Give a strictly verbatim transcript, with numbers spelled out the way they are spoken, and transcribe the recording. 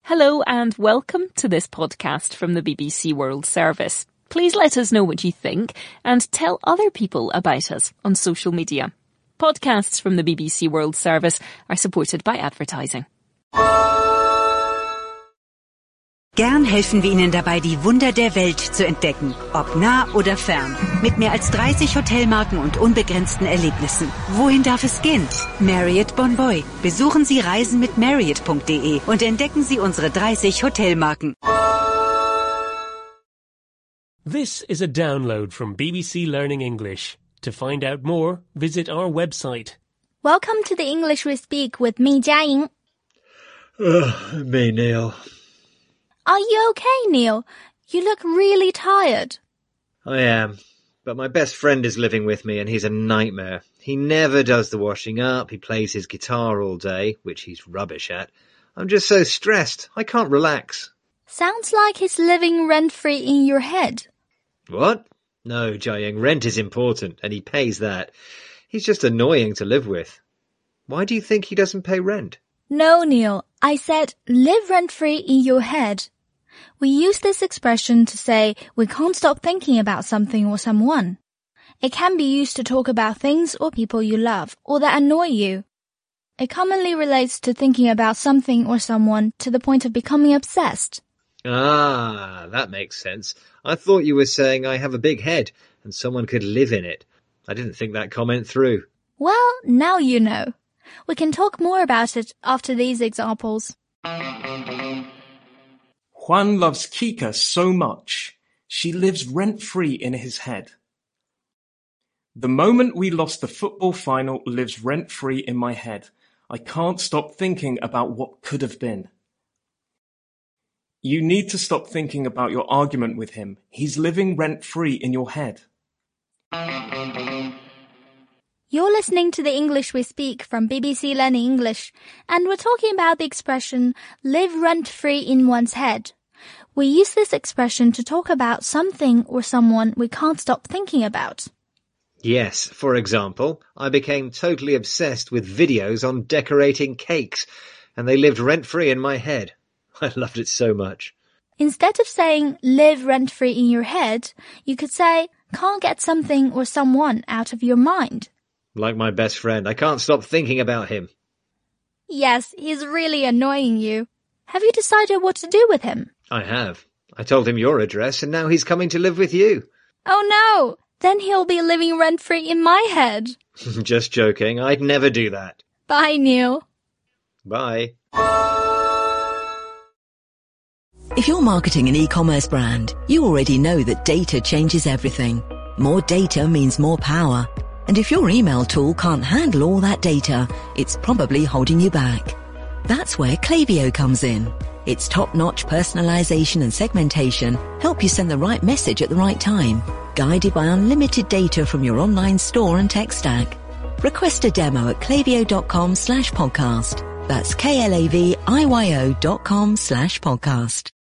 Hello and welcome to this podcast from the B B C World Service. Please let us know what you think and tell other people about us on social media. Podcasts from the B B C World Service are supported by advertising. Gern helfen wir Ihnen dabei, die Wunder der Welt zu entdecken, ob nah oder fern. Mit mehr als dreißig Hotelmarken und unbegrenzten Erlebnissen. Wohin darf es gehen? Marriott Bonvoy. Besuchen Sie reisen mit marriott punkt de und entdecken Sie unsere dreißig Hotelmarken. This is a download from B B C Learning English. To find out more, visit our website. Welcome to the English we speak with me, Jiaying. Ugh, me, Neil. Are you okay, Neil? You look really tired. I am, but my best friend is living with me and he's a nightmare. He never does the washing up, he plays his guitar all day, which he's rubbish at. I'm just so stressed, I can't relax. Sounds like he's living rent-free in your head. What? No, Jiaying, rent is important and he pays that. He's just annoying to live with. Why do you think he doesn't pay rent? No, Neil, I said live rent-free in your head. We use this expression to say we can't stop thinking about something or someone. It can be used to talk about things or people you love or that annoy you. It commonly relates to thinking about something or someone to the point of becoming obsessed. Ah, that makes sense. I thought you were saying I have a big head and someone could live in it. I didn't think that comment through. Well, now you know. We can talk more about it after these examples. Juan loves Kika so much. She lives rent-free in his head. The moment we lost the football final lives rent-free in my head. I can't stop thinking about what could have been. You need to stop thinking about your argument with him. He's living rent-free in your head. You're listening to the English we speak from B B C Learning English, and we're talking about the expression live rent-free in one's head. We use this expression to talk about something or someone we can't stop thinking about. Yes, for example, I became totally obsessed with videos on decorating cakes, and they lived rent-free in my head. I loved it so much. Instead of saying live rent-free in your head, you could say can't get something or someone out of your mind. Like my best friend, I can't stop thinking about him. Yes, he's really annoying you. Have you decided what to do with him? I have. I told him your address and now he's coming to live with you. Oh no! Then he'll be living rent-free in my head. Just joking. I'd never do that. Bye, Neil. Bye. If you're marketing an e-commerce brand, you already know that data changes everything. More data means more power. And if your email tool can't handle all that data, it's probably holding you back. That's where Klaviyo comes in. Its top-notch personalization and segmentation help you send the right message at the right time, guided by unlimited data from your online store and tech stack. Request a demo at klaviyo.com slash podcast. That's K-L-A-V-I-Y-O dot com slash podcast.